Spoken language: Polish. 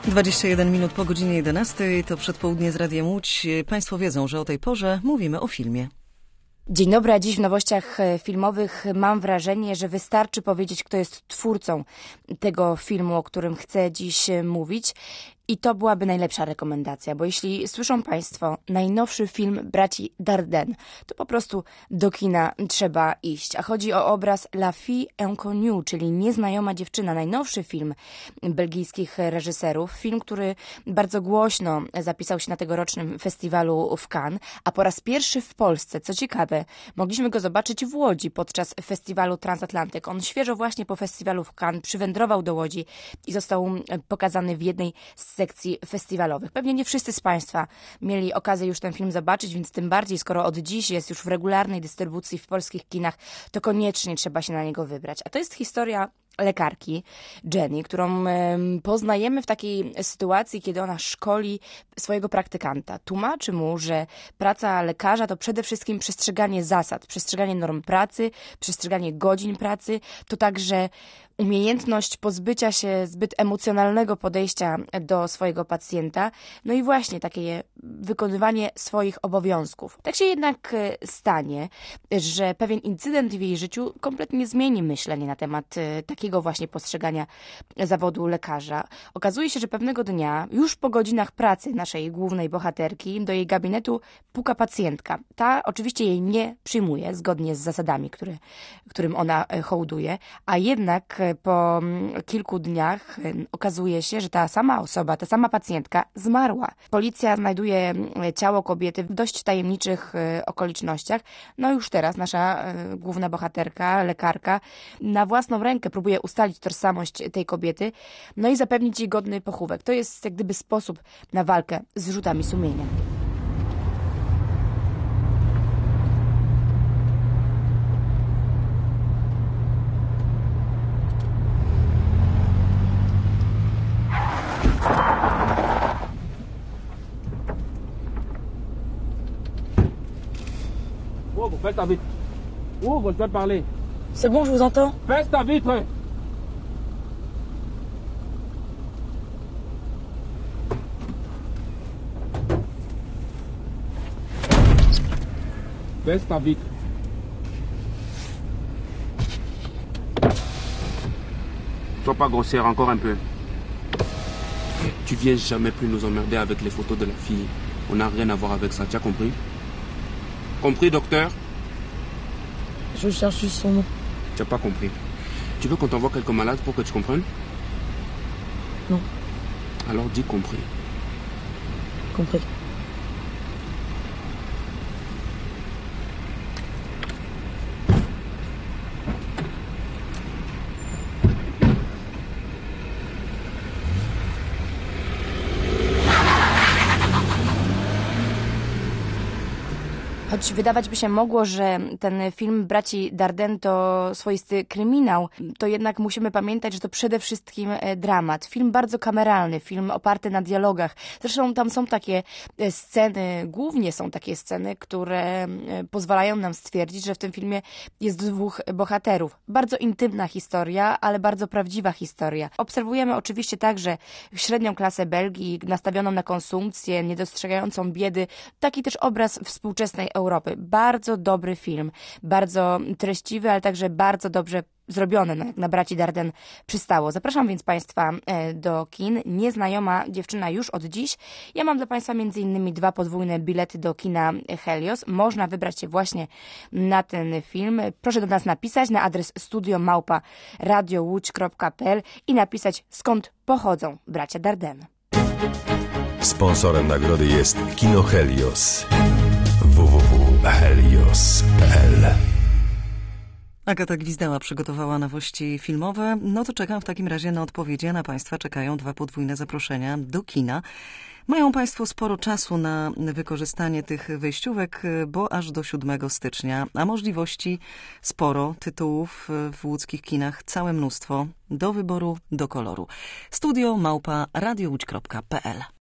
21 minut po godzinie 11 to przedpołudnie z Radiem Łódź. Państwo wiedzą, że o tej porze mówimy o filmie. Dzień dobry, a dziś w nowościach filmowych mam wrażenie, że wystarczy powiedzieć, kto jest twórcą tego filmu, o którym chcę dziś mówić. I to byłaby najlepsza rekomendacja, bo jeśli słyszą Państwo najnowszy film braci Dardenne, to po prostu do kina trzeba iść. A chodzi o obraz La Fille Inconnue, czyli Nieznajoma dziewczyna, najnowszy film belgijskich reżyserów. Film, który bardzo głośno zapisał się na tegorocznym festiwalu w Cannes, a po raz pierwszy w Polsce, co ciekawe, mogliśmy go zobaczyć w Łodzi podczas festiwalu Transatlantyk. On świeżo właśnie po festiwalu w Cannes przywędrował do Łodzi i został pokazany w jednej z sekcji festiwalowych. Pewnie nie wszyscy z Państwa mieli okazję już ten film zobaczyć, więc tym bardziej, skoro od dziś jest już w regularnej dystrybucji w polskich kinach, to koniecznie trzeba się na niego wybrać. A to jest historia lekarki Jenny, którą poznajemy w takiej sytuacji, kiedy ona szkoli swojego praktykanta. Tłumaczy mu, że praca lekarza to przede wszystkim przestrzeganie zasad, przestrzeganie norm pracy, przestrzeganie godzin pracy, to także umiejętność pozbycia się zbyt emocjonalnego podejścia do swojego pacjenta, no i właśnie takie wykonywanie swoich obowiązków. Tak się jednak stanie, że pewien incydent w jej życiu kompletnie zmieni myślenie na temat takiego właśnie postrzegania zawodu lekarza. Okazuje się, że pewnego dnia, już po godzinach pracy naszej głównej bohaterki, do jej gabinetu puka pacjentka. Ta oczywiście jej nie przyjmuje, zgodnie z zasadami, którym ona hołduje, a jednak po kilku dniach okazuje się, że ta sama osoba, ta sama pacjentka zmarła. Policja znajduje ciało kobiety w dość tajemniczych okolicznościach. No już teraz nasza główna bohaterka, lekarka, na własną rękę próbuje ustalić tożsamość tej kobiety, no i zapewnić jej godny pochówek. To jest jak gdyby sposób na walkę z wyrzutami sumienia. Ouvre, baisse ta vitre. Ouvre, je dois te parler. C'est bon, je vous entends. Baisse ta vitre. Baisse ta vitre. Sois pas grossière, encore un peu. Tu viens jamais plus nous emmerder avec les photos de la fille. On n'a rien à voir avec ça, tu as compris? Compris, docteur? Je cherche juste son nom. Tu n'as pas compris. Tu veux qu'on t'envoie quelques malades pour que tu comprennes? Non. Alors dis compris. Compris. Choć wydawać by się mogło, że ten film braci Dardenne to swoisty kryminał, to jednak musimy pamiętać, że to przede wszystkim dramat. Film bardzo kameralny, film oparty na dialogach. Zresztą tam są takie sceny, głównie są takie sceny, które pozwalają nam stwierdzić, że w tym filmie jest dwóch bohaterów. Bardzo intymna historia, ale bardzo prawdziwa historia. Obserwujemy oczywiście także średnią klasę Belgii, nastawioną na konsumpcję, niedostrzegającą biedy. Taki też obraz współczesnej Europy. Bardzo dobry film, bardzo treściwy, ale także bardzo dobrze zrobione, jak na braci Dardenne przystało. Zapraszam więc Państwa do kin. Nieznajoma dziewczyna już od dziś. Ja mam dla Państwa m.in. 2 podwójne bilety do kina Helios. Można wybrać się właśnie na ten film. Proszę do nas napisać na adres studio@radiołódź.pl i napisać, skąd pochodzą bracia Dardenne. Sponsorem nagrody jest Kino Helios. www.helios.pl. Agata Gwizdała przygotowała nowości filmowe. No to czekam w takim razie na odpowiedzi, a na Państwa czekają 2 podwójne zaproszenia do kina. Mają Państwo sporo czasu na wykorzystanie tych wejściówek, bo aż do 7 stycznia, a możliwości sporo, tytułów w łódzkich kinach całe mnóstwo, do wyboru, do koloru. Studio@radiołódź.pl